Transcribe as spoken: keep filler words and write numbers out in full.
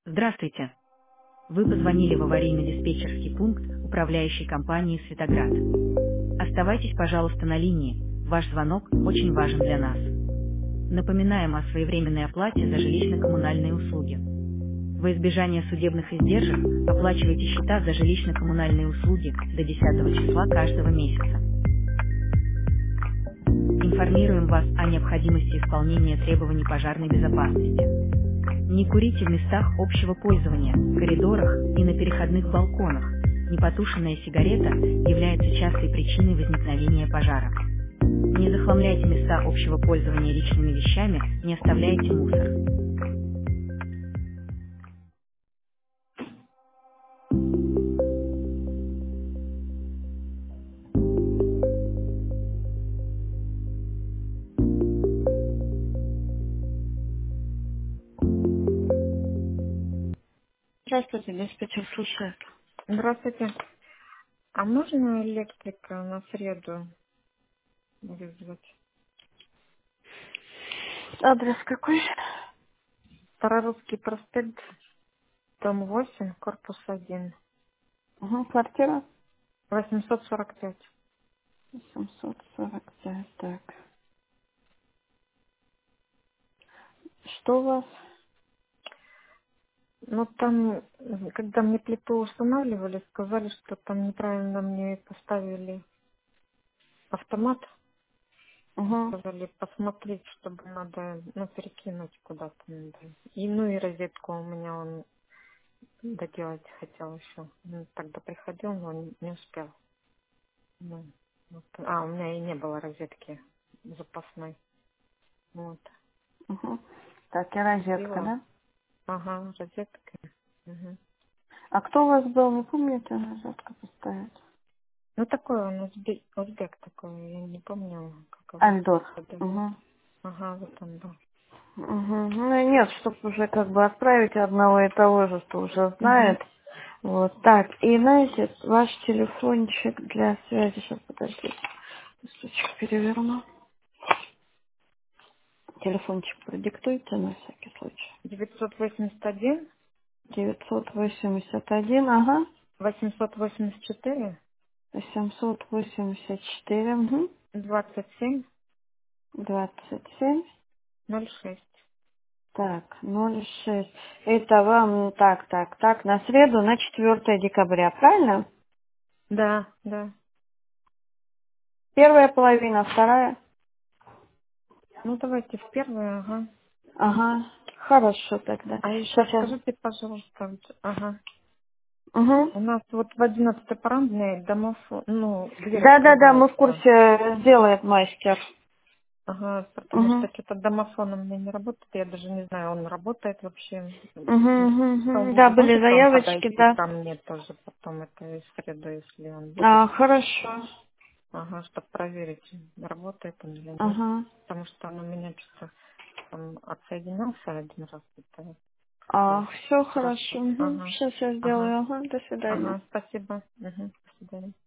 Здравствуйте. Вы позвонили в аварийно-диспетчерский пункт управляющей компании «Светоград». Оставайтесь, пожалуйста, на линии. Ваш звонок очень важен для нас. Напоминаем о своевременной оплате за жилищно-коммунальные услуги. Во избежание судебных издержек оплачивайте счета за жилищно-коммунальные услуги до десятого числа каждого месяца. Информируем вас о необходимости исполнения требований пожарной безопасности. Не курите в местах общего пользования, коридорах и на переходных балконах. Непотушенная сигарета является частой причиной возникновения пожара. Не захламляйте места общего пользования личными вещами, не оставляйте мусор. Здравствуйте, диспетчер слушает. Здравствуйте. А можно электрика на среду вызвать? Адрес какой? Старорусский проспект, дом восемь, корпус один, Угу, квартира восемьсот сорок пять. семьсот сорок пять. Так. Что у вас? Ну там, м, когда мне плиту устанавливали, сказали, что там неправильно мне поставили автомат. Угу. Сказали посмотреть, чтобы надо, ну, перекинуть куда-то надо. И, ну, и розетку у меня он доделать хотел еще. Он тогда приходил, но не не успел. Ну, вот. А, у меня и не было розетки запасной. Вот. Угу. Так, и розетка, Купила. да? Ага, розетка. Мгм. А кто у вас был, не помните, розетка поставить? Ну, такой он, узбек, узбек такой, я не помню, как его Альдор. зовут. Угу. Ага, вот он был. Угу. Ну и нет, чтобы уже как бы отправить одного и того же, что уже Угу. знает. Вот так. И знаете, ваш телефончик для связи, сейчас подождите, листочек переверну. Телефончик продиктуйте на всякий случай. девятьсот восемьдесят один, девятьсот восемьдесят один, ага, восемьсот восемьдесят четыре, восемьсот восемьдесят четыре, угу, двадцать семь, двадцать семь, ноль шесть. так, ноль шесть. Это вам, так, так, так, на среду, на четвёртое декабря, правильно? Да, да. Первая половина, вторая? Ну, давайте в первую, ага. Ага, хорошо тогда. А еще Сейчас. скажите, пожалуйста, вот, ага. Угу. У нас вот в одиннадцатой парадной домов, ну, дверь Да-да-да, мы в открывается. курсе, сделает мастер. Ага, потому Угу. что что-то домофон у меня не работает, я даже не знаю, он работает вообще. Угу, М, угу. Он Да, были может вам заявочки, подойти да. ко мне тоже потом, это в среду, если он будет. А, хорошо. Ага, чтобы проверить, работает он или нет. Ага. Потому что он у меня что-то там отсоединялся один раз. Это А, вот все просто. хорошо. Угу. Ага, Сейчас я ага, сделаю. Ага, до свидания. ага, спасибо. Угу, до свидания.